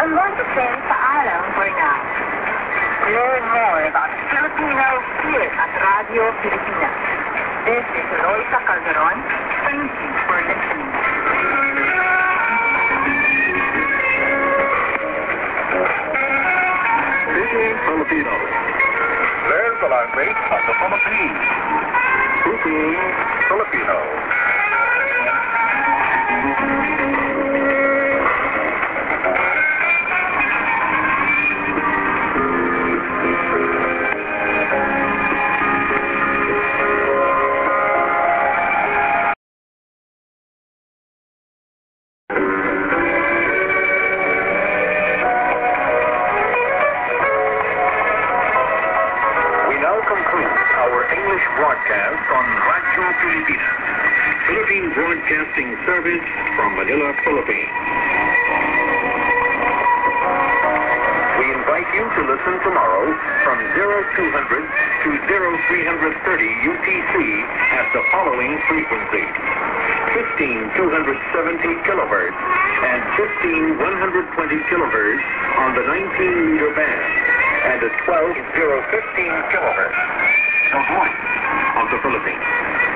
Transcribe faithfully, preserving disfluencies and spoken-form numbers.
I'm going to say paalam for now. Learn more about Filipino here at Radio Pilipinas. This is Eloisa Calderon. Thank you for listening. Speaking Filipino. Learn the language of the Philippines. Speaking Filipino. Broadcast on Radio Pilipinas, Philippine Broadcasting Service from Manila, Philippines. We invite you to listen tomorrow from two hundred to three thirty U T C at the following frequencies: fifteen two seventy kilohertz and fifteen one twenty kilohertz on the nineteen meter band, and at twelve thousand fifteen kilohertz. The voice of the Philippines.